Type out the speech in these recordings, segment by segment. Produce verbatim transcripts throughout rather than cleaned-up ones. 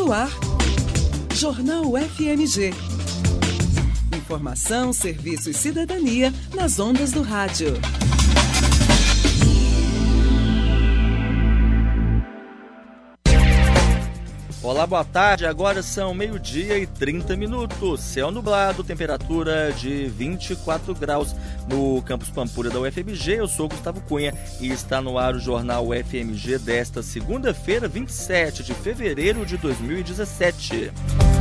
No ar, Jornal F M G. Informação, serviço e cidadania nas ondas do rádio. Olá, boa tarde. Agora são meio-dia e trinta minutos. Céu nublado, temperatura de vinte e quatro graus no campus Pampulha da U F M G. Eu sou Gustavo Cunha e está no ar o Jornal F M G desta segunda-feira, vinte e sete de fevereiro de dois mil e dezessete.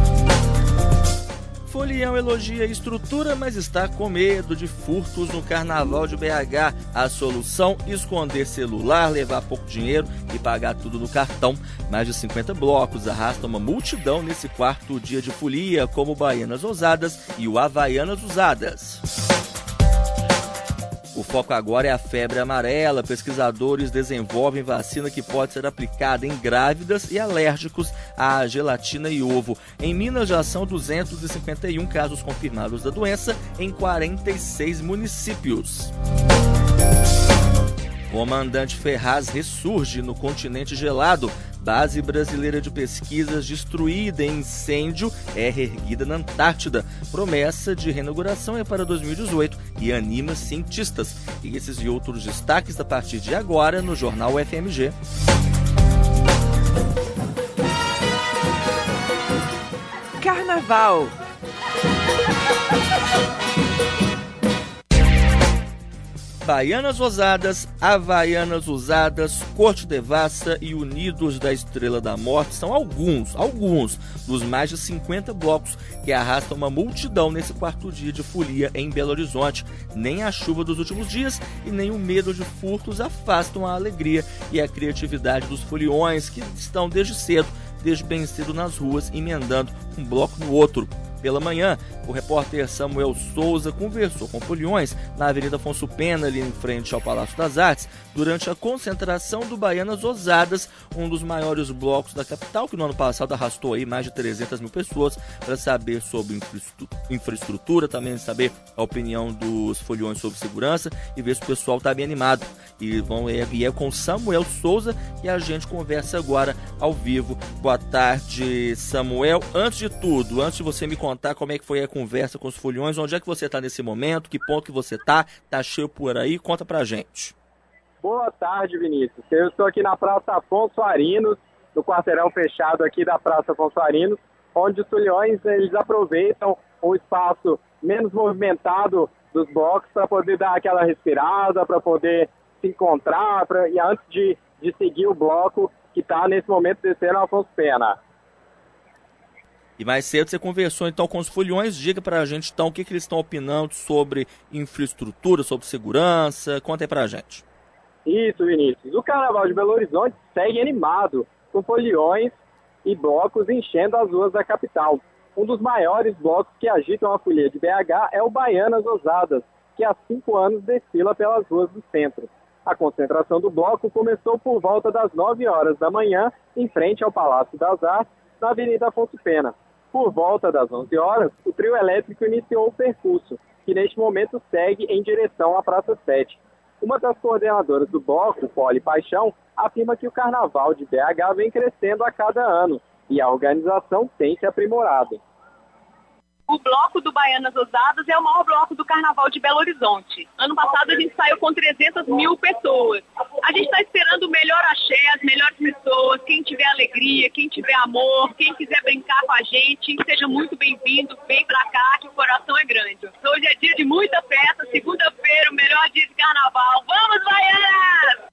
Folião elogia a estrutura, mas está com medo de furtos no Carnaval de B H. A solução: esconder celular, levar pouco dinheiro e pagar tudo no cartão. Mais de cinquenta blocos arrastam uma multidão nesse quarto dia de folia, como o Baianas Ousadas e o Havaianas Usadas. O foco agora é a febre amarela. Pesquisadores desenvolvem vacina que pode ser aplicada em grávidas e alérgicos à gelatina e ovo. Em Minas já são duzentos e cinquenta e um casos confirmados da doença em quarenta e seis municípios. Comandante Ferraz ressurge no continente gelado. Base brasileira de pesquisas destruída em incêndio é reerguida na Antártida. Promessa de reinauguração é para dois mil e dezoito e anima cientistas. E esses e outros destaques a partir de agora no Jornal F M G. Carnaval. Baianas Ousadas, Havaianas Usadas, Corte Devassa e Unidos da Estrela da Morte são alguns, alguns dos mais de cinquenta blocos que arrastam uma multidão nesse quarto dia de folia em Belo Horizonte. Nem a chuva dos últimos dias e nem o medo de furtos afastam a alegria e a criatividade dos foliões, que estão desde cedo, desde bem cedo nas ruas, emendando um bloco no outro. Pela manhã, o repórter Samuel Souza conversou com foliões na Avenida Afonso Pena, ali em frente ao Palácio das Artes, durante a concentração do Baianas Ousadas, um dos maiores blocos da capital, que no ano passado arrastou aí mais de trezentas mil pessoas, para saber sobre infraestrutura, também saber a opinião dos foliões sobre segurança e ver se o pessoal está bem animado. E, vão, e é com Samuel Souza que a gente conversa agora ao vivo. Boa tarde, Samuel. Antes de tudo, antes de você me contar como é que foi a conversa com os foliões, onde é que você está nesse momento, que ponto que você está, tá cheio por aí, conta pra gente. Boa tarde, Vinícius. Eu estou aqui na Praça Afonso Arinos, no quarteirão fechado aqui da Praça Afonso Arinos, onde os foliões eles aproveitam o espaço menos movimentado dos blocos para poder dar aquela respirada, para poder se encontrar, pra, e antes de, de seguir o bloco que está nesse momento descendo Afonso Pena. E mais cedo você conversou então com os foliões. Diga pra gente então o que, que eles estão opinando sobre infraestrutura, sobre segurança. Conta aí pra gente. Isso, Vinícius. O Carnaval de Belo Horizonte segue animado, com foliões e blocos enchendo as ruas da capital. Um dos maiores blocos que agitam a folia de B H é o Baianas Ousadas, que há cinco anos desfila pelas ruas do centro. A concentração do bloco começou por volta das nove horas da manhã, em frente ao Palácio das Artes, na Avenida Afonso Pena. Por volta das onze horas, o trio elétrico iniciou o percurso, que neste momento segue em direção à Praça sete. Uma das coordenadoras do bloco, Poli Paixão, afirma que o Carnaval de B H vem crescendo a cada ano e a organização tem se aprimorado. O bloco do Baianas Ousadas é o maior bloco do Carnaval de Belo Horizonte. Ano passado a gente saiu com trezentas mil pessoas. A gente está esperando o melhor axé, as melhores pessoas, quem tiver alegria, quem tiver amor, quem quiser brincar com a gente, seja muito bem-vindo, vem pra cá que o coração é grande. Hoje é dia de muita festa, segunda-feira, o melhor dia de Carnaval. Vamos, Baianas!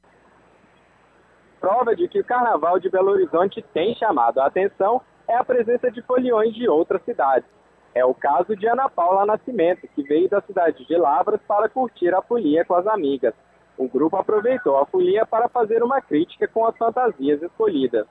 Prova de que o Carnaval de Belo Horizonte tem chamado a atenção é a presença de foliões de outras cidades. É o caso de Ana Paula Nascimento, que veio da cidade de Lavras para curtir a folia com as amigas. O grupo aproveitou a folia para fazer uma crítica com as fantasias escolhidas.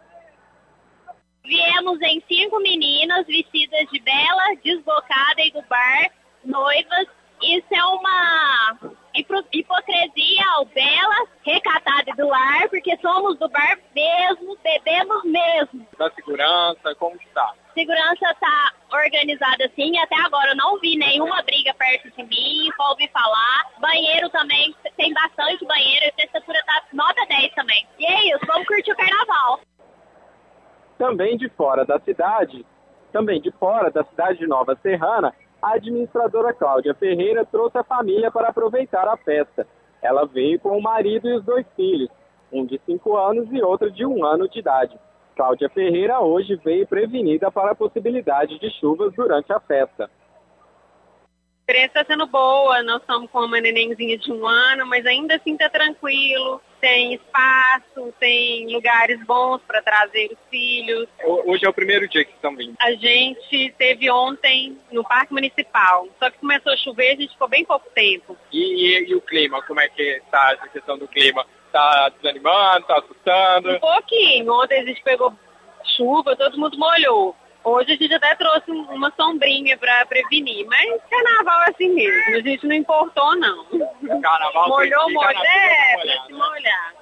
Viemos em cinco meninas vestidas de bela, desbocada e do bar, noivas. Isso é uma hipocrisia ao bela, recatada e do lar, porque somos do bar mesmo, bebemos mesmo. Da segurança, como está? Segurança está organizada assim, até agora eu não vi nenhuma briga perto de mim, só ouvi falar. Banheiro também, tem bastante banheiro, a temperatura tá nota dez também. E é isso, vamos curtir o carnaval. Também de fora da cidade, também de fora da cidade de Nova Serrana, a administradora Cláudia Ferreira trouxe a família para aproveitar a festa. Ela veio com o marido e os dois filhos, um de cinco anos e outro de um ano de idade. Cláudia Ferreira hoje veio prevenida para a possibilidade de chuvas durante a festa. A experiência está sendo boa, nós estamos com uma nenenzinha de um ano, mas ainda assim está tranquilo, tem espaço, tem lugares bons para trazer os filhos. Hoje é o primeiro dia que estão vindo. A gente teve ontem no Parque Municipal, só que começou a chover, a gente ficou bem pouco tempo. E, e, e o clima, como é que está a questão do clima? Está desanimando, está assustando? Um pouquinho, ontem a gente pegou chuva, todo mundo molhou. Hoje a gente até trouxe uma sombrinha para prevenir, mas carnaval é assim mesmo, a gente não importou não. Carnaval molhou, molhou, é, molhar, para se molhar.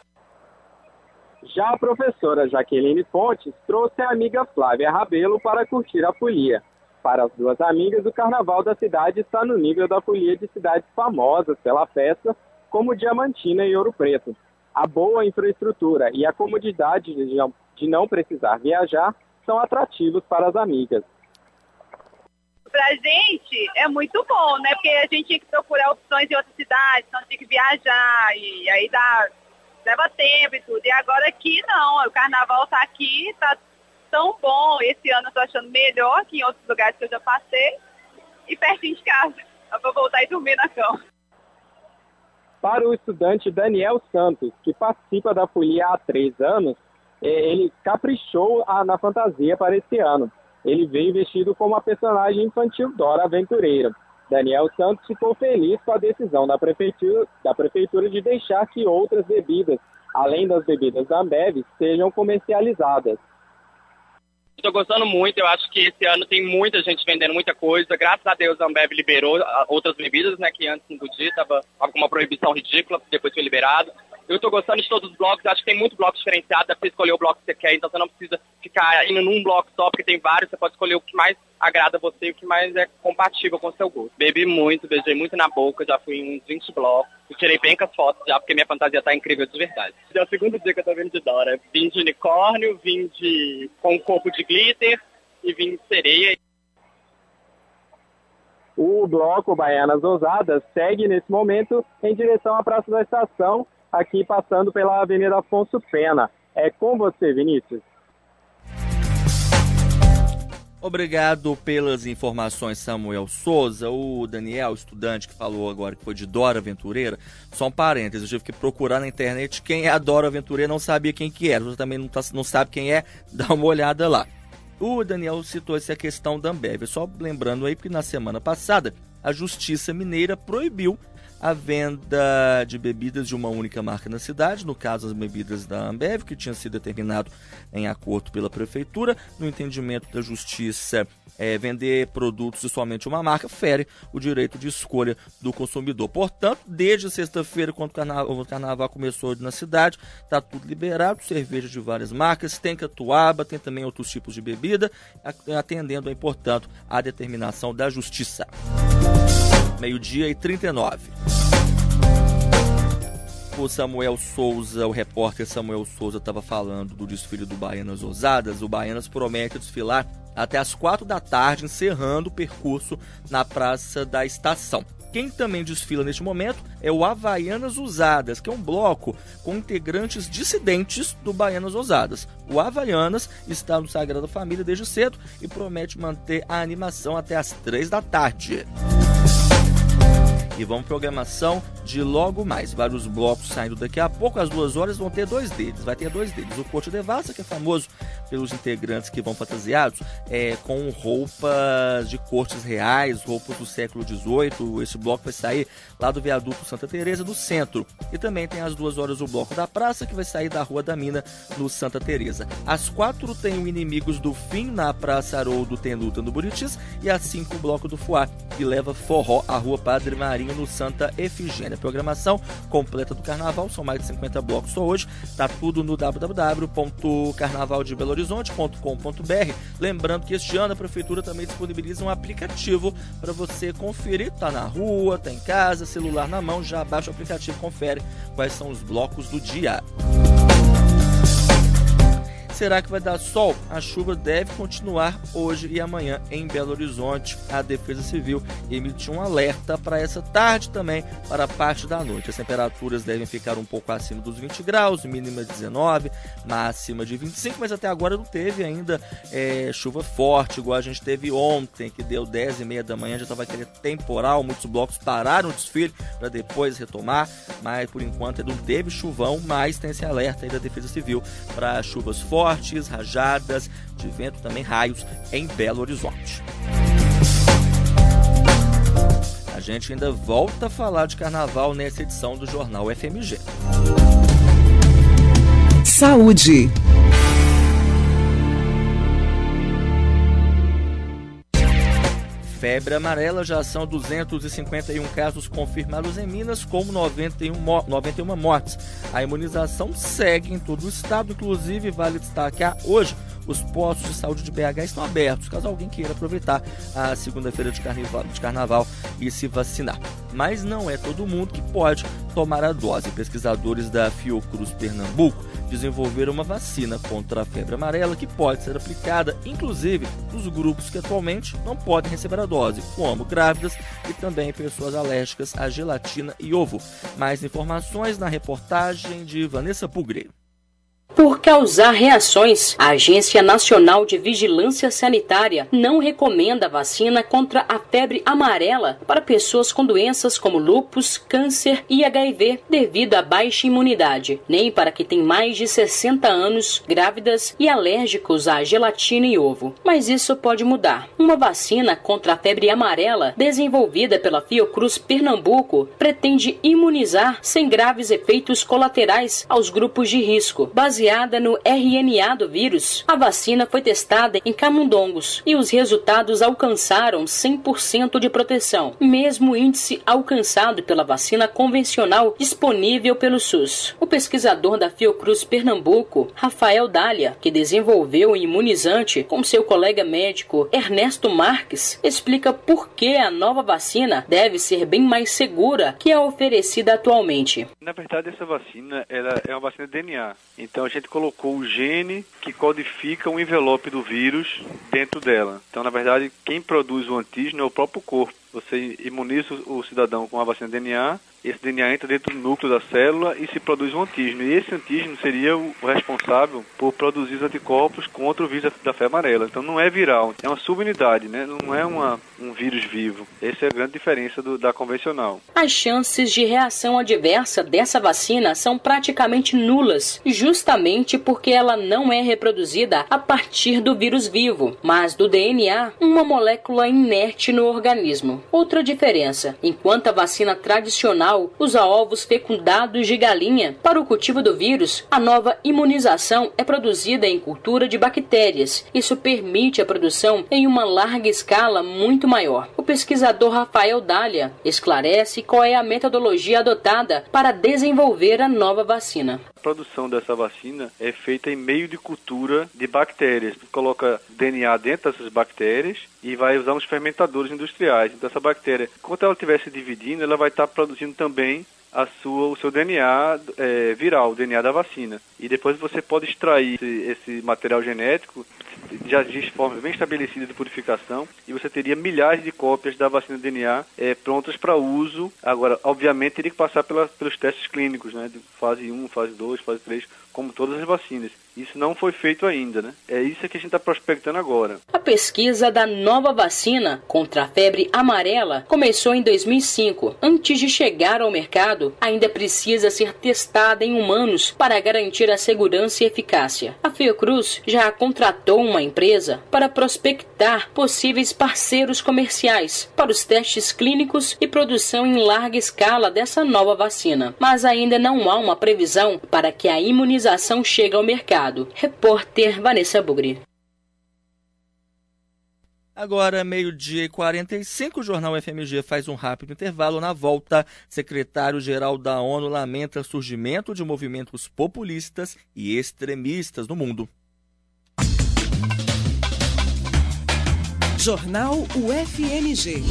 Já a professora Jaqueline Fontes trouxe a amiga Flávia Rabelo para curtir a folia. Para as duas amigas, o carnaval da cidade está no nível da folia de cidades famosas pela festa, como Diamantina e Ouro Preto. A boa infraestrutura e a comodidade de não precisar viajar são atrativos para as amigas. Pra gente é muito bom, né? Porque a gente tinha que procurar opções em outras cidades, então tinha que viajar, e aí dá, leva tempo e tudo. E agora aqui não, o carnaval tá aqui, tá tão bom. Esse ano eu tô achando melhor que em outros lugares que eu já passei, e pertinho de casa. Dá pra voltar e dormir na cama. Para o estudante Daniel Santos, que participa da folia há três anos, ele caprichou na fantasia para esse ano. Ele veio vestido como a personagem infantil Dora Aventureira. Daniel Santos ficou feliz com a decisão da prefeitura, da prefeitura de deixar que outras bebidas, além das bebidas da Ambev, sejam comercializadas. Estou gostando muito, eu acho que esse ano tem muita gente vendendo muita coisa. Graças a Deus a Ambev liberou outras bebidas, né, que antes não podia, estava com uma proibição ridícula, depois foi liberado. Eu estou gostando de todos os blocos, acho que tem muito bloco diferenciado, dá para escolher o bloco que você quer, então você não precisa ficar indo num bloco só, porque tem vários, você pode escolher o que mais agrada a você e o que mais é compatível com o seu gosto. Bebi muito, beijei muito na boca, já fui em uns vinte blocos, eu tirei bem com as fotos já, porque minha fantasia tá incrível de verdade. Já é o segundo dia que eu tô vindo de Dora, vim de unicórnio, vim de com um corpo de glitter e vim de sereia. O bloco Baianas Ousadas segue nesse momento em direção à Praça da Estação, aqui passando pela Avenida Afonso Pena. É com você, Vinícius. Obrigado pelas informações, Samuel Souza. O Daniel, estudante que falou agora que foi de Dora Aventureira, só um parênteses, eu tive que procurar na internet quem é a Dora Aventureira, não sabia quem que era. Você também não, tá, não sabe quem é, dá uma olhada lá. O Daniel citou essa questão da Ambev, só lembrando aí que na semana passada a Justiça Mineira proibiu a venda de bebidas de uma única marca na cidade, no caso as bebidas da Ambev, que tinha sido determinado em acordo pela prefeitura. No entendimento da justiça, é, vender produtos de somente uma marca fere o direito de escolha do consumidor. Portanto, desde sexta-feira, quando o carnaval, o carnaval começou na cidade, está tudo liberado, cerveja de várias marcas, tem catuaba, tem também outros tipos de bebida, atendendo, aí, portanto, à determinação da justiça. Meio-dia e trinta e nove. O Samuel Souza, o repórter Samuel Souza, estava falando do desfile do Baianas Ousadas. O Baianas promete desfilar até as quatro da tarde, encerrando o percurso na Praça da Estação. Quem também desfila neste momento é o Havaianas Ousadas, que é um bloco com integrantes dissidentes do Baianas Ousadas. O Havaianas está no Sagrada Família desde cedo e promete manter a animação até as três da tarde. E vamos programação de logo mais. Vários blocos saindo daqui a pouco. Às duas horas vão ter dois deles. Vai ter dois deles. O Corte Devassa, que é famoso pelos integrantes que vão fantasiados é, com roupas de cortes reais, roupas do século dezoito. Esse bloco vai sair lá do viaduto Santa Teresa do centro. E também tem às duas horas o bloco da praça, que vai sair da Rua da Mina, no Santa Teresa. Às quatro tem o Inimigos do Fim, na Praça Haroldo tem luta no Buritis. E às cinco o bloco do Fuá, que leva forró à Rua Padre Marinho, no Santa Efigênia. Programação completa do carnaval, são mais de cinquenta blocos só hoje. Tá tudo no w w w ponto carnaval de belo horizonte ponto com ponto b r. Lembrando que este ano a prefeitura também disponibiliza um aplicativo para você conferir. Tá na rua, tá em casa, celular na mão, já baixa o aplicativo, confere quais são os blocos do dia. será que vai dar sol? A chuva deve continuar hoje e amanhã em Belo Horizonte. A Defesa Civil emitiu um alerta para essa tarde também, para a parte da noite. As temperaturas devem ficar um pouco acima dos vinte graus, mínima de dezenove, máxima de vinte e cinco, mas até agora não teve ainda é, chuva forte, igual a gente teve ontem, que deu dez e meia da manhã, já estava aquele temporal, muitos blocos pararam o desfile para depois retomar, mas por enquanto não teve chuvão, mas tem esse alerta aí da Defesa Civil para chuvas fortes, rajadas de vento, também raios em Belo Horizonte. A gente ainda volta a falar de carnaval nessa edição do Jornal F M G. Saúde. Febre amarela, já são duzentos e cinquenta e um casos confirmados em Minas, com noventa e uma mortes. A imunização segue em todo o estado, inclusive vale destacar hoje, os postos de saúde de B H estão abertos, caso alguém queira aproveitar a segunda-feira de carnaval, de carnaval e se vacinar. Mas não é todo mundo que pode tomar a dose. Pesquisadores da Fiocruz Pernambuco desenvolveram uma vacina contra a febre amarela que pode ser aplicada, inclusive, nos grupos que atualmente não podem receber a dose, como grávidas e também pessoas alérgicas à gelatina e ovo. Mais informações na reportagem de Vanessa Pugre. Por causar reações, a Agência Nacional de Vigilância Sanitária não recomenda a vacina contra a febre amarela para pessoas com doenças como lúpus, câncer e H I V, devido à baixa imunidade, nem para quem tem mais de sessenta anos, grávidas e alérgicos à gelatina e ovo. Mas isso pode mudar. Uma vacina contra a febre amarela, desenvolvida pela Fiocruz Pernambuco, pretende imunizar sem graves efeitos colaterais aos grupos de risco, baseado Baseada no R N A do vírus, a vacina foi testada em camundongos e os resultados alcançaram cem por cento de proteção, mesmo índice alcançado pela vacina convencional disponível pelo SUS. O pesquisador da Fiocruz Pernambuco, Rafael Dália, que desenvolveu o imunizante com seu colega médico Ernesto Marques, explica por que a nova vacina deve ser bem mais segura que a oferecida atualmente. Na verdade, essa vacina ela é uma vacina de D N A. Então, a gente colocou o gene que codifica o envelope do vírus dentro dela. Então, na verdade, quem produz o antígeno é o próprio corpo. Você imuniza o cidadão com a vacina D N A, esse D N A entra dentro do núcleo da célula e se produz um antígeno. E esse antígeno seria o responsável por produzir os anticorpos contra o vírus da febre amarela. Então não é viral, é uma subunidade, né? Não é uma, um vírus vivo. Essa é a grande diferença do, da convencional. As chances de reação adversa dessa vacina são praticamente nulas, justamente porque ela não é reproduzida a partir do vírus vivo, mas do D N A, uma molécula inerte no organismo. Outra diferença, enquanto a vacina tradicional usa ovos fecundados de galinha para o cultivo do vírus, a nova imunização é produzida em cultura de bactérias. Isso permite a produção em uma larga escala muito maior. O pesquisador Rafael Dália esclarece qual é a metodologia adotada para desenvolver a nova vacina. A produção dessa vacina é feita em meio de cultura de bactérias. Você coloca D N A dentro dessas bactérias e vai usar uns fermentadores industriais. Então essa bactéria, enquanto ela estiver se dividindo, ela vai estar produzindo também a sua, o seu D N A é, viral, o D N A da vacina. E depois você pode extrair esse, esse material genético, já existe forma bem estabelecida de purificação, e você teria milhares de cópias da vacina D N A é, prontas para uso. Agora, obviamente, teria que passar pela, pelos testes clínicos, né, de fase um, fase dois, fase três, como todas as vacinas. Isso não foi feito ainda, né? É isso que a gente está prospectando agora. A pesquisa da nova vacina contra a febre amarela começou em dois mil e cinco. Antes de chegar ao mercado, ainda precisa ser testada em humanos para garantir a segurança e eficácia. A Fiocruz já contratou uma empresa para prospectar possíveis parceiros comerciais para os testes clínicos e produção em larga escala dessa nova vacina. Mas ainda não há uma previsão para que a imunização chegue ao mercado. Repórter Vanessa Bugri. Agora, meio-dia e quarenta e cinco, o Jornal F M G faz um rápido intervalo. Na volta, secretário-geral da ONU lamenta o surgimento de movimentos populistas e extremistas no mundo. Jornal U F M G.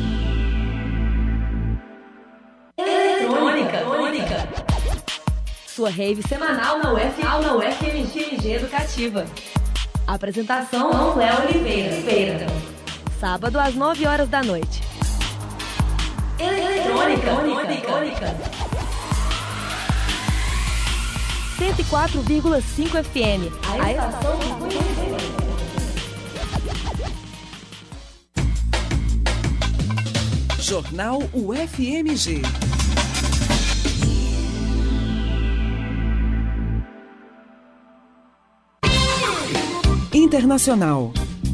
Eletrônica. Sua rave semanal na U F, na U F M G Educativa. Apresentação Léo Oliveira. Oliveira. Sábado às nove horas da noite. Eletrônica. Eletrônica. cento e quatro vírgula cinco F M. A estação do conhecimento. Jornal U F M G. Internacional.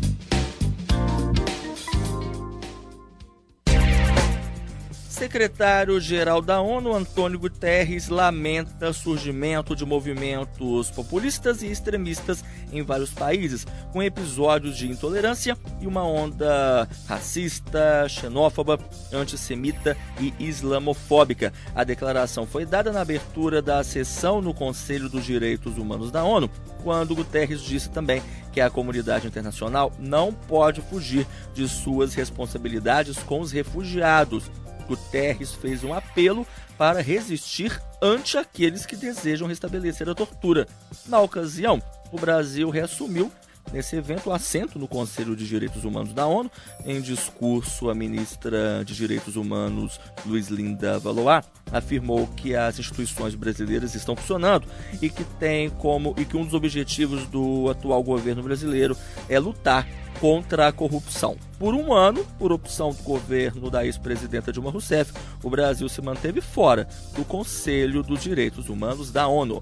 Secretário-geral da ONU, Antônio Guterres, lamenta surgimento de movimentos populistas e extremistas em vários países, com episódios de intolerância e uma onda racista, xenófoba, antissemita e islamofóbica. A declaração foi dada na abertura da sessão no Conselho dos Direitos Humanos da ONU, quando Guterres disse também que a comunidade internacional não pode fugir de suas responsabilidades com os refugiados. Guterres fez um apelo para resistir ante aqueles que desejam restabelecer a tortura. Na ocasião, o Brasil reassumiu nesse evento o assento no Conselho de Direitos Humanos da ONU. Em discurso, a ministra de Direitos Humanos, Luiz Linda Valois, afirmou que as instituições brasileiras estão funcionando e que, tem como, e que um dos objetivos do atual governo brasileiro é lutar contra a corrupção. Por um ano, por opção do governo da ex-presidenta Dilma Rousseff, o Brasil se manteve fora do Conselho dos Direitos Humanos da ONU.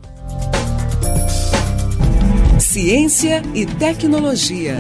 Ciência e tecnologia.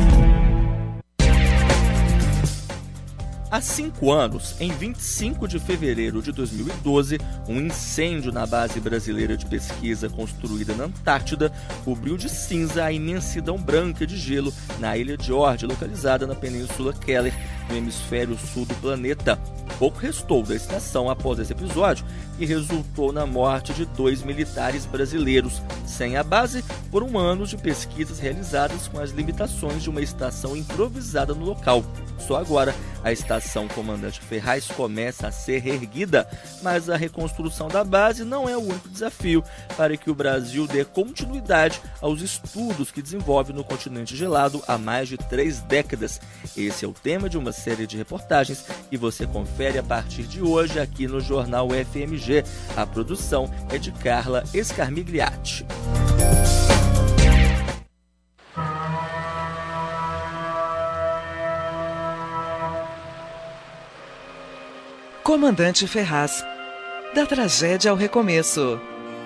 Há cinco anos, em vinte e cinco de fevereiro de dois mil e doze, um incêndio na base brasileira de pesquisa construída na Antártida cobriu de cinza a imensidão branca de gelo na ilha de Ord, localizada na Península Keller, no hemisfério sul do planeta. Pouco restou da estação após esse episódio, que resultou na morte de dois militares brasileiros. Sem a base, foram anos de pesquisas realizadas com as limitações de uma estação improvisada no local. Só agora, a estação Comandante Ferraz começa a ser reerguida, mas a reconstrução da base não é o único desafio para que o Brasil dê continuidade aos estudos que desenvolve no continente gelado há mais de três décadas. Esse é o tema de uma série de reportagens que você confere a partir de hoje aqui no Jornal U F M G. A produção é de Carla Escarmigliati. Comandante Ferraz. Da tragédia ao recomeço.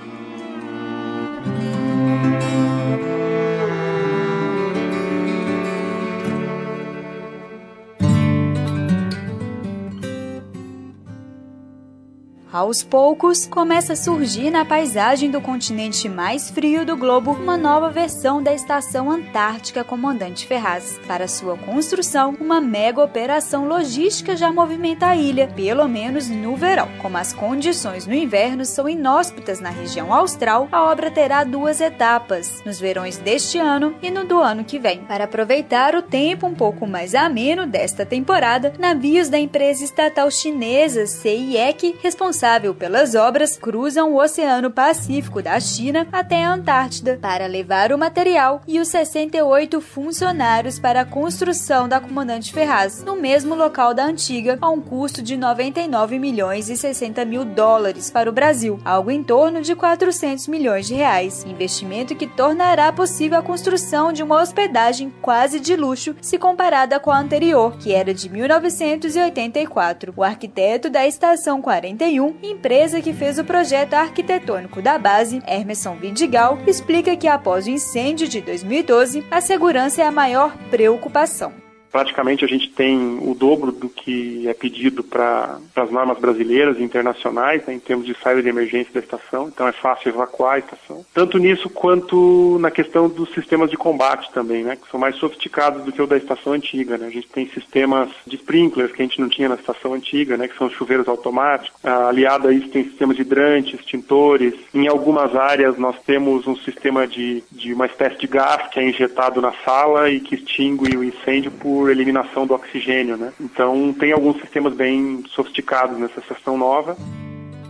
Aos poucos, começa a surgir na paisagem do continente mais frio do globo uma nova versão da Estação Antártica Comandante Ferraz. Para sua construção, uma mega operação logística já movimenta a ilha, pelo menos no verão. Como as condições no inverno são inóspitas na região austral, a obra terá duas etapas, nos verões deste ano e no do ano que vem. Para aproveitar o tempo um pouco mais ameno desta temporada, navios da empresa estatal chinesa C I E C, responsável pelas obras, cruzam o Oceano Pacífico da China até a Antártida para levar o material e os sessenta e oito funcionários para a construção da Comandante Ferraz, no mesmo local da antiga, a um custo de noventa e nove milhões e sessenta mil dólares para o Brasil, algo em torno de quatrocentos milhões de reais. Investimento que tornará possível a construção de uma hospedagem quase de luxo se comparada com a anterior, que era de mil novecentos e oitenta e quatro. O arquiteto da Estação quarenta e um, empresa que fez o projeto arquitetônico da base, Hermeson Vidigal, explica que após o incêndio de dois mil e doze, a segurança é a maior preocupação. Praticamente a gente tem o dobro do que é pedido para as normas brasileiras e internacionais, né, em termos de saída de emergência da estação, então é fácil evacuar a estação. Tanto nisso quanto na questão dos sistemas de combate também, né, que são mais sofisticados do que o da estação antiga. Né. A gente tem sistemas de sprinklers que a gente não tinha na estação antiga, né, que são chuveiros automáticos. Ah, aliado a isso tem sistemas de hidrantes, extintores. Em algumas áreas nós temos um sistema de, de uma espécie de gás que é injetado na sala e que extingue o incêndio por eliminação do oxigênio, né? Então tem alguns sistemas bem sofisticados nessa estação nova.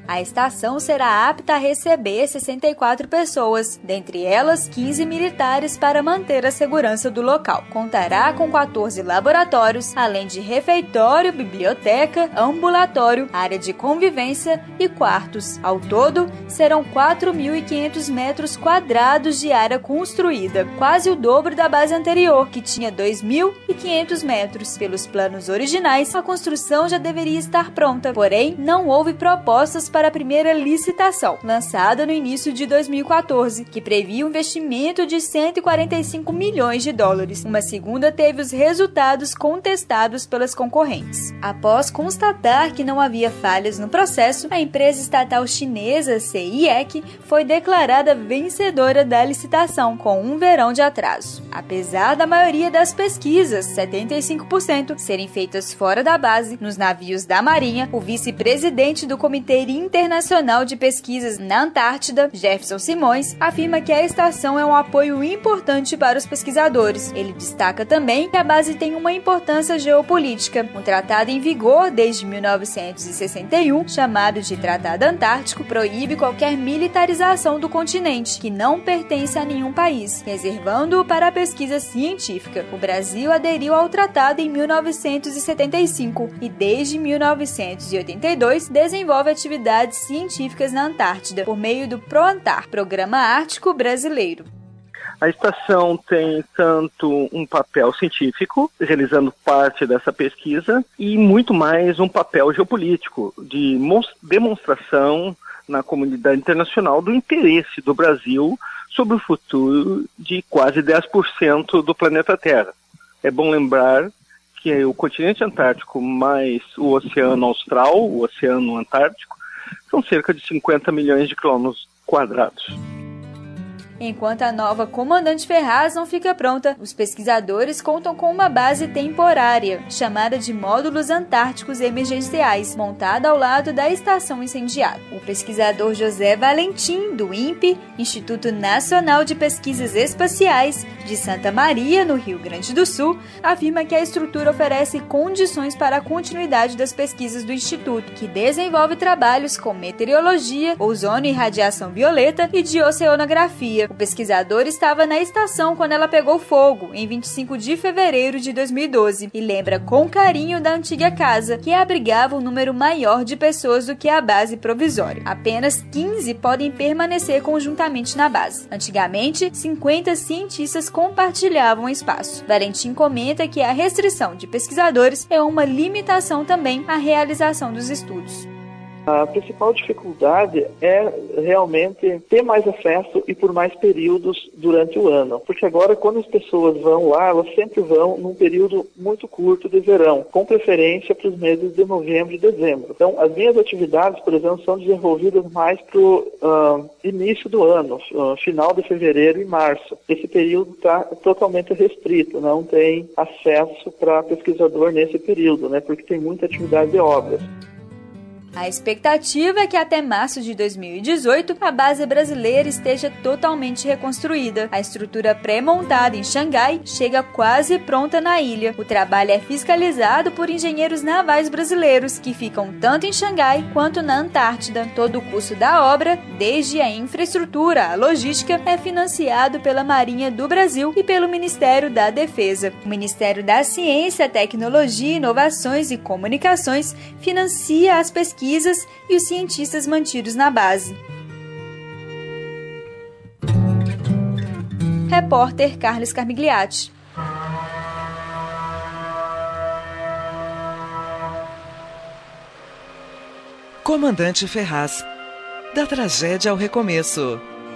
A estação será apta a receber sessenta e quatro pessoas, dentre elas quinze militares para manter a segurança do local. Contará com quatorze laboratórios, além de refeitório, biblioteca, ambulatório, área de convivência e quartos. Ao todo, serão quatro mil e quinhentos metros quadrados de área construída, quase o dobro da base anterior, que tinha dois mil e quinhentos metros. Pelos planos originais, a construção já deveria estar pronta, porém, não houve propostas para a primeira licitação, lançada no início de dois mil e quatorze, que previa um investimento de cento e quarenta e cinco milhões de dólares. Uma segunda teve os resultados contestados pelas concorrentes. Após constatar que não havia falhas no processo, a empresa estatal chinesa C I E C foi declarada vencedora da licitação, com um verão de atraso. Apesar da maioria das pesquisas, setenta e cinco por cento, serem feitas fora da base, nos navios da Marinha, o vice-presidente do Comitê Internacional de Pesquisas na Antártida, Jefferson Simões, afirma que a estação é um apoio importante para os pesquisadores. Ele destaca também que a base tem uma importância geopolítica. Um tratado em vigor desde mil novecentos e sessenta e um, chamado de Tratado Antártico, proíbe qualquer militarização do continente, que não pertence a nenhum país, reservando-o para a pesquisa científica. O Brasil aderiu ao tratado em mil novecentos e setenta e cinco e, desde mil novecentos e oitenta e dois, desenvolve atividades científicas na Antártida, por meio do PROANTAR, Programa Ártico Brasileiro. A estação tem tanto um papel científico, realizando parte dessa pesquisa, e muito mais um papel geopolítico, de demonstração na comunidade internacional do interesse do Brasil sobre o futuro de quase dez por cento do planeta Terra. É bom lembrar que o continente antártico mais o Oceano Austral, o Oceano Antártico, são cerca de cinquenta milhões de quilômetros quadrados. Enquanto a nova Comandante Ferraz não fica pronta, os pesquisadores contam com uma base temporária, chamada de Módulos Antárticos Emergenciais, montada ao lado da estação incendiada. O pesquisador José Valentim, do INPE, Instituto Nacional de Pesquisas Espaciais, de Santa Maria, no Rio Grande do Sul, afirma que a estrutura oferece condições para a continuidade das pesquisas do Instituto, que desenvolve trabalhos com meteorologia, ozônio e radiação violeta e de oceanografia. O pesquisador estava na estação quando ela pegou fogo, em vinte e cinco de fevereiro de dois mil e doze, e lembra com carinho da antiga casa, que abrigava um número maior de pessoas do que a base provisória. Apenas quinze podem permanecer conjuntamente na base. Antigamente, cinquenta cientistas compartilhavam o espaço. Valentim comenta que a restrição de pesquisadores é uma limitação também à realização dos estudos. A principal dificuldade é realmente ter mais acesso e por mais períodos durante o ano. Porque agora, quando as pessoas vão lá, elas sempre vão num período muito curto de verão, com preferência para os meses de novembro e dezembro. Então, as minhas atividades, por exemplo, são desenvolvidas mais para o uh, início do ano, uh, final de fevereiro e março. Esse período está totalmente restrito, não tem acesso para pesquisador nesse período, né, porque tem muita atividade de obras. A expectativa é que até março de dois mil e dezoito a base brasileira esteja totalmente reconstruída. A estrutura pré-montada em Xangai chega quase pronta na ilha. O trabalho é fiscalizado por engenheiros navais brasileiros, que ficam tanto em Xangai quanto na Antártida. Todo o custo da obra, desde a infraestrutura à logística, é financiado pela Marinha do Brasil e pelo Ministério da Defesa. O Ministério da Ciência, Tecnologia, Inovações e Comunicações financia as pesquisas pesquisas e os cientistas mantidos na base. Repórter Carlos Carmigliati. Comandante Ferraz. Da tragédia ao recomeço.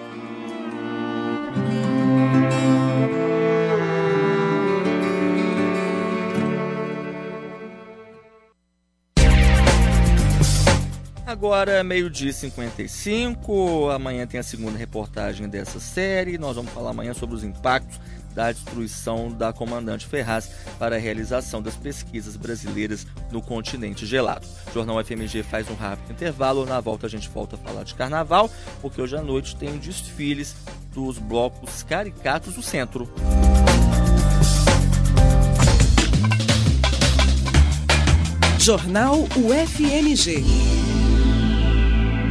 Agora, meio-dia e cinquenta e cinco, amanhã tem a segunda reportagem dessa série. Nós vamos falar amanhã sobre os impactos da destruição da Comandante Ferraz para a realização das pesquisas brasileiras no continente gelado. O Jornal F M G faz um rápido intervalo, na volta a gente volta a falar de carnaval, porque hoje à noite tem desfiles dos blocos caricatos do centro. Jornal U F M G.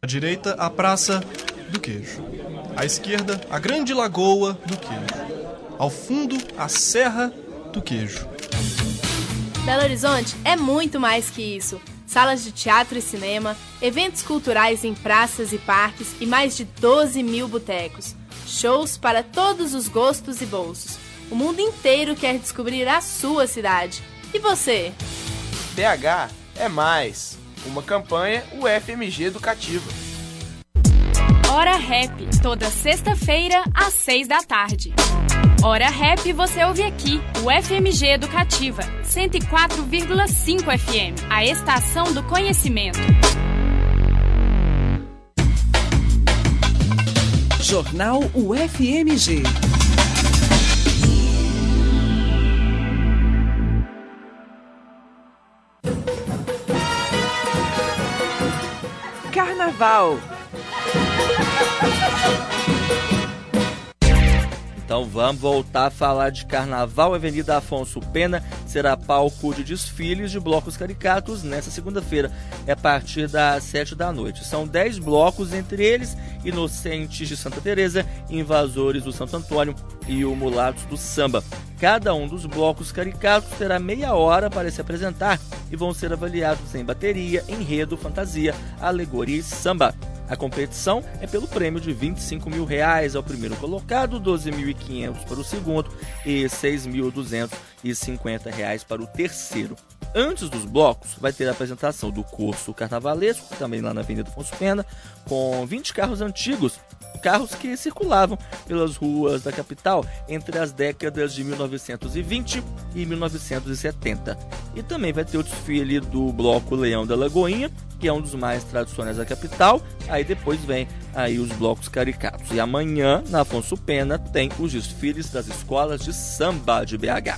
À direita, a Praça do Queijo. À esquerda, a Grande Lagoa do Queijo. Ao fundo, a Serra do Queijo. Belo Horizonte é muito mais que isso. Salas de teatro e cinema, eventos culturais em praças e parques e mais de doze mil botecos. Shows para todos os gostos e bolsos. O mundo inteiro quer descobrir a sua cidade. E você? B H é mais. Uma campanha U F M G Educativa. Hora Rap, toda sexta-feira às seis da tarde. Hora Rap você ouve aqui, o F M G Educativa, cento e quatro vírgula cinco F M, a estação do conhecimento. Jornal U F M G. Carnaval. Então vamos voltar a falar de carnaval. A Avenida Afonso Pena será palco de desfiles de blocos caricatos nesta segunda-feira, é a partir das sete da noite. São dez blocos, entre eles Inocentes de Santa Teresa, Invasores do Santo Antônio e o Mulatos do Samba. Cada um dos blocos caricatos terá meia hora para se apresentar e vão ser avaliados em bateria, enredo, fantasia, alegoria e samba. A competição é pelo prêmio de vinte e cinco mil reais ao primeiro colocado, doze mil e quinhentos para o segundo e seis mil duzentos e cinquenta reais para o terceiro. Antes dos blocos, vai ter a apresentação do curso carnavalesco, também lá na Avenida Afonso Pena, com vinte carros antigos, carros que circulavam pelas ruas da capital entre as décadas de mil novecentos e vinte e mil novecentos e setenta. E também vai ter o desfile do bloco Leão da Lagoinha, que é um dos mais tradicionais da capital. Aí depois vem aí os blocos caricatos. E amanhã, na Afonso Pena, tem os desfiles das escolas de samba de B H.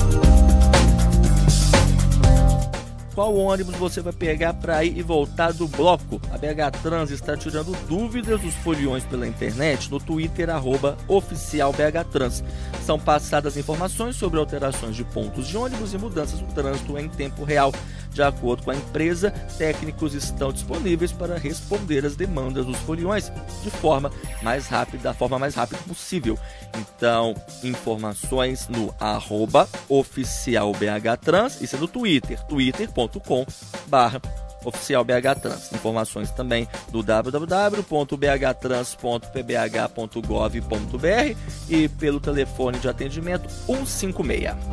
Qual ônibus você vai pegar para ir e voltar do bloco? A B H Trans está tirando dúvidas dos foliões pela internet no Twitter, arroba oficial B H Trans. São passadas informações sobre alterações de pontos de ônibus e mudanças no trânsito em tempo real. De acordo com a empresa, técnicos estão disponíveis para responder às demandas dos foliões de forma mais rápida, da forma mais rápida possível. Então, informações no arroba oficial B H Trans, isso é no Twitter, twitter ponto com barra oficial B H Trans. Informações também do w w w ponto b h trans ponto p b h ponto gov ponto b r e pelo telefone de atendimento cento e cinquenta e seis.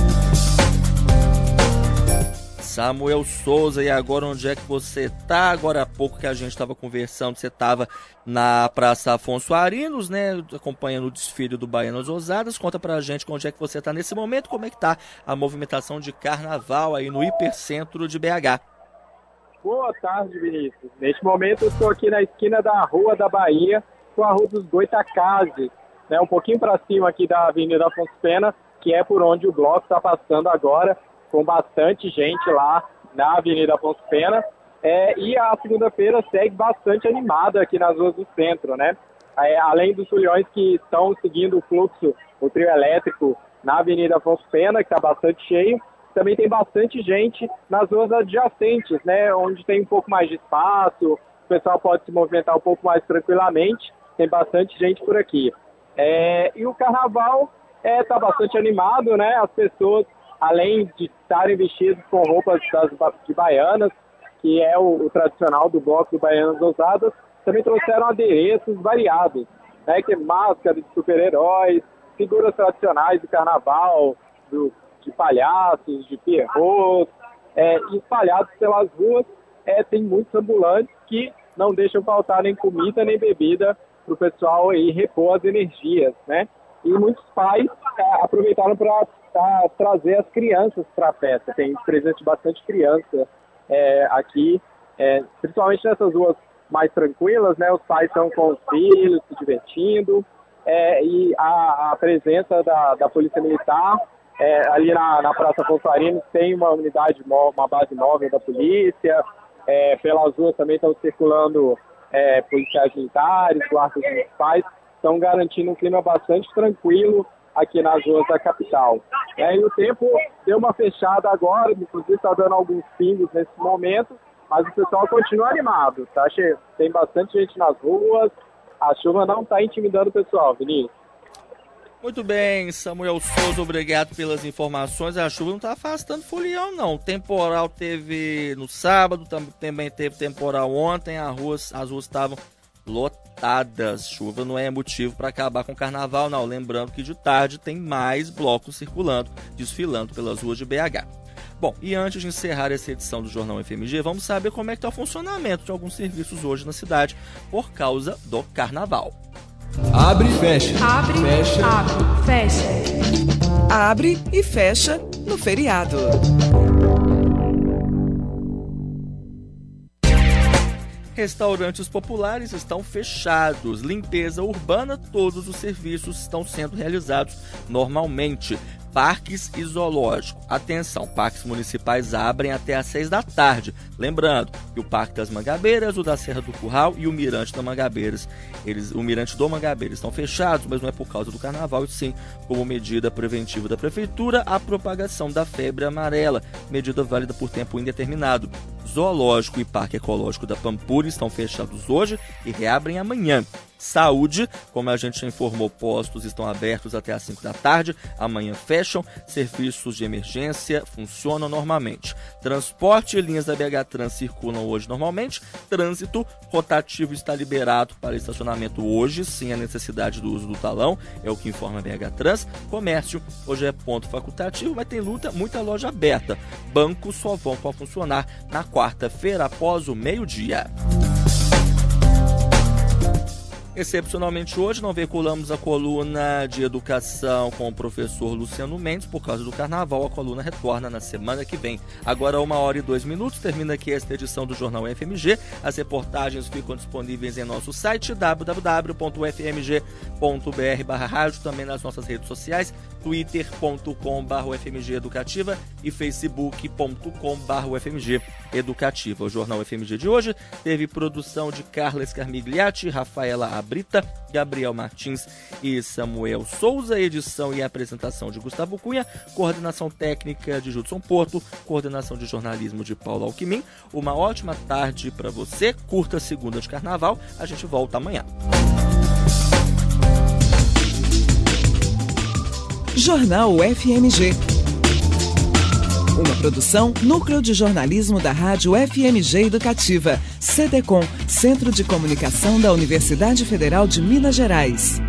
Samuel Souza, e agora onde é que você está? Agora há pouco que a gente estava conversando, você estava na Praça Afonso Arinos, né, acompanhando o desfile do Baianas Ousadas. Conta pra gente onde é que você está nesse momento, como é que está a movimentação de carnaval aí no hipercentro de B H. Boa tarde, Vinícius. Neste momento eu estou aqui na esquina da Rua da Bahia com a Rua dos Goitacazes, né, um pouquinho para cima aqui da Avenida Afonso Pena, que é por onde o bloco está passando agora, com bastante gente lá na Avenida Afonso Pena, é, e a segunda-feira segue bastante animada aqui nas ruas do centro, né? É, além dos foliões que estão seguindo o fluxo, o trio elétrico na Avenida Afonso Pena, que está bastante cheio, também tem bastante gente nas ruas adjacentes, né? Onde tem um pouco mais de espaço, o pessoal pode se movimentar um pouco mais tranquilamente, tem bastante gente por aqui. É, e o carnaval está é, bastante animado, né? As pessoas, além de estarem vestidos com roupas das, de baianas, que é o, o tradicional do bloco do Baianas Ousadas, também trouxeram adereços variados, né, que é máscaras de super-heróis, figuras tradicionais do carnaval, do, de palhaços, de pierrots, é, espalhados pelas ruas. É, tem muitos ambulantes que não deixam faltar nem comida nem bebida para o pessoal aí repor as energias, né? E muitos pais é, aproveitaram para trazer as crianças para a festa. Tem presente bastante criança é, aqui, é, principalmente nessas ruas mais tranquilas, né? Os pais estão com os filhos, se divertindo, é, e a, a presença da, da Polícia Militar, é, ali na, na Praça Afonso Arinos tem uma unidade, uma base móvel da polícia, é, pelas ruas também estão circulando é, policiais militares, guardas municipais, estão garantindo um clima bastante tranquilo aqui nas ruas da capital. É, e o tempo deu uma fechada agora, inclusive está dando alguns pingos nesse momento, mas o pessoal continua animado, tá? Tem bastante gente nas ruas, a chuva não está intimidando o pessoal, Vinícius. Muito bem, Samuel Souza, obrigado pelas informações. A chuva não está afastando folião, não. O temporal teve no sábado, também teve temporal ontem, as ruas, as ruas estavam lotadas. Chuva não é motivo para acabar com o carnaval, não. Lembrando que de tarde tem mais blocos circulando, desfilando pelas ruas de B H. Bom, e antes de encerrar essa edição do Jornal F M G, vamos saber como é que está o funcionamento de alguns serviços hoje na cidade por causa do carnaval. Abre e fecha. Abre, fecha. abre, fecha. Abre e fecha no feriado. Restaurantes populares estão fechados. Limpeza urbana, todos os serviços estão sendo realizados normalmente. Parques e zoológico. Atenção, parques municipais abrem até às seis da tarde. Lembrando que o Parque das Mangabeiras, o da Serra do Curral e o Mirante da Mangabeiras, eles, o Mirante do Mangabeiras estão fechados, mas não é por causa do carnaval, e sim como medida preventiva da Prefeitura a propagação da febre amarela, medida válida por tempo indeterminado. Zoológico e Parque Ecológico da Pampulha estão fechados hoje e reabrem amanhã. Saúde, como a gente informou, postos estão abertos até às cinco da tarde, amanhã fecham, serviços de emergência funcionam normalmente. Transporte e linhas da B H Trans circulam hoje normalmente, trânsito rotativo está liberado para estacionamento hoje, sem a necessidade do uso do talão, é o que informa a B H Trans. Comércio, hoje é ponto facultativo, mas tem luta, muita loja aberta. Bancos só vão para funcionar na quarta-feira após o meio-dia. Excepcionalmente hoje não veiculamos a coluna de educação com o professor Luciano Mendes por causa do carnaval. A coluna retorna na semana que vem. Agora uma hora e dois minutos, termina aqui esta edição do Jornal F M G. As reportagens ficam disponíveis em nosso site w w w ponto f m g ponto b r barra rádio, também nas nossas redes sociais, twitter ponto com barra u f m g educativa e facebook ponto com barra u f m g educativa. O Jornal F M G de hoje teve produção de Carla Scarmigliati, Rafaela Brita, Gabriel Martins e Samuel Souza, edição e apresentação de Gustavo Cunha, coordenação técnica de Judson Porto, coordenação de jornalismo de Paulo Alquimim. Uma ótima tarde para você, curta a segunda de carnaval, a gente volta amanhã. Jornal F M G. Uma produção Núcleo de Jornalismo da Rádio F M G Educativa, C D C O M, Centro de Comunicação da Universidade Federal de Minas Gerais.